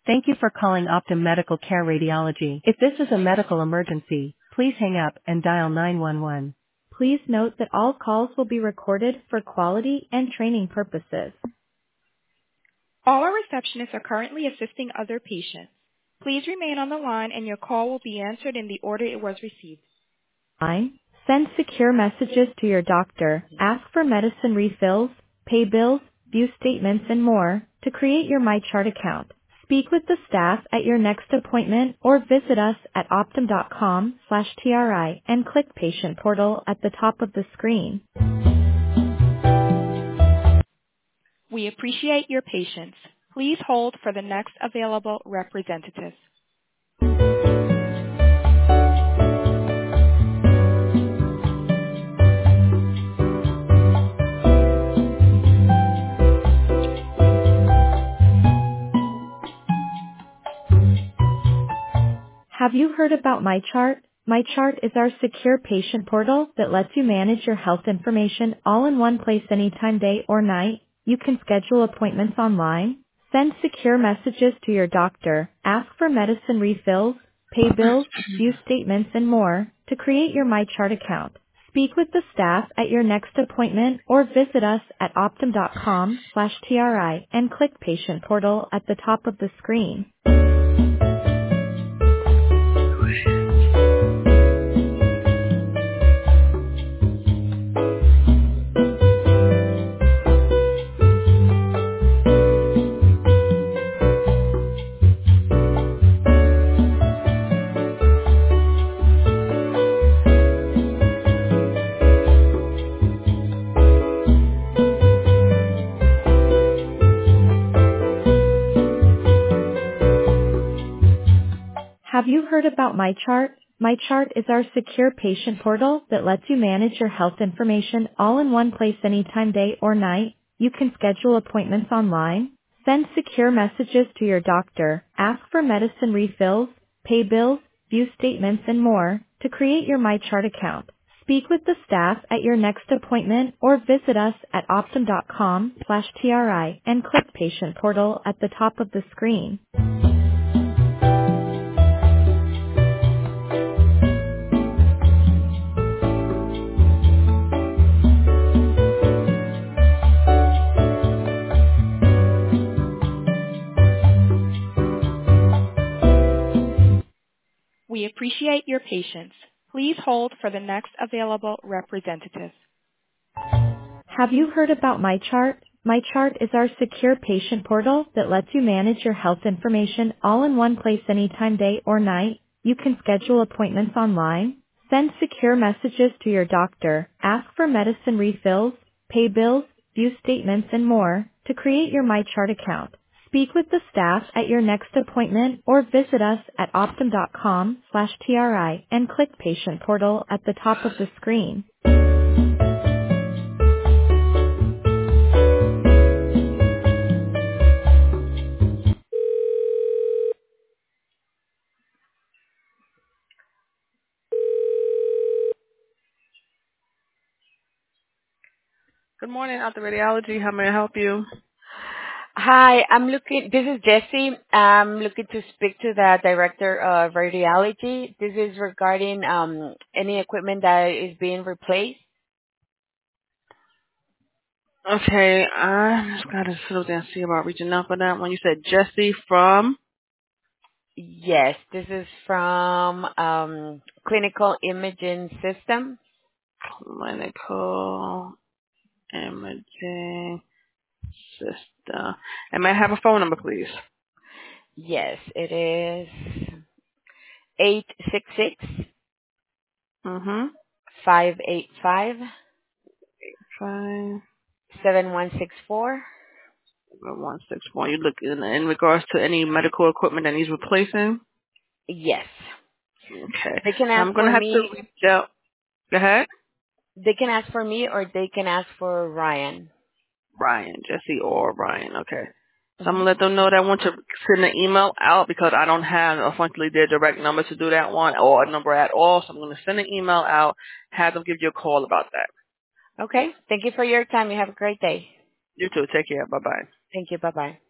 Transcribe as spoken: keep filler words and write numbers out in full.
Thank you for calling Optum Medical Care Radiology. If this is a medical emergency, please hang up and dial nine one one. Please note that all calls will be recorded for quality and training purposes. All our receptionists are currently assisting other patients. Please remain on the line and your call will be answered in the order it was received. Line. Send secure messages to your doctor, ask for medicine refills, pay bills, view statements and more. To create your MyChart account, speak with the staff at your next appointment or visit us at optum.com slash TRI and click Patient Portal at the top of the screen. We appreciate your patience. Please hold for the next available representative. Have you heard about MyChart? MyChart is our secure patient portal that lets you manage your health information all in one place anytime, day or night. You can schedule appointments online, send secure messages to your doctor, ask for medicine refills, pay bills, view statements and more. To create your MyChart account, speak with the staff at your next appointment or visit us at optum.com slash TRI and click Patient Portal at the top of the screen. Have you heard about MyChart? MyChart is our secure patient portal that lets you manage your health information all in one place anytime, day or night. You can schedule appointments online, send secure messages to your doctor, ask for medicine refills, pay bills, view statements and more. To create your MyChart account, speak with the staff at your next appointment or visit us at optum.com slash TRI and click Patient Portal at the top of the screen. We appreciate your patience. Please hold for the next available representative. Have you heard about MyChart? MyChart is our secure patient portal that lets you manage your health information all in one place anytime, day or night. You can schedule appointments online, send secure messages to your doctor, ask for medicine refills, pay bills, view statements and more. To create your MyChart account, speak with the staff at your next appointment or visit us at optum.com slash TRI and click Patient Portal at the top of the screen. Good morning, Out the Radiology. How may I help you? Hi, I'm looking. This is Jessie. I'm looking to speak to the director of radiology. This is regarding um, any equipment that is being replaced. Okay, I just got to slow down and see about reaching out for that one. You said Jessie from? Yes, this is from um, Clinical Imaging System. Clinical Imaging System. And may I have a phone number, please? Yes, it is eight six six, Mm-hmm. five eight five, Five seven one six four. one six one. You look in, in regards to any medical equipment that needs replacing? Yes. Okay. They can I'm ask going to for have to me. reach out. Go ahead. They can ask for me or they can ask for Ryan. Ryan, Jesse or Ryan. Okay. So I'm Mm-hmm. going to let them know that I want to send an email out because I don't have, unfortunately, their direct number to do that one or a number at all. So I'm going to send an email out, have them give you a call about that. Okay. Thank you for your time. You have a great day. You too. Take care. Bye-bye. Thank you. Bye-bye.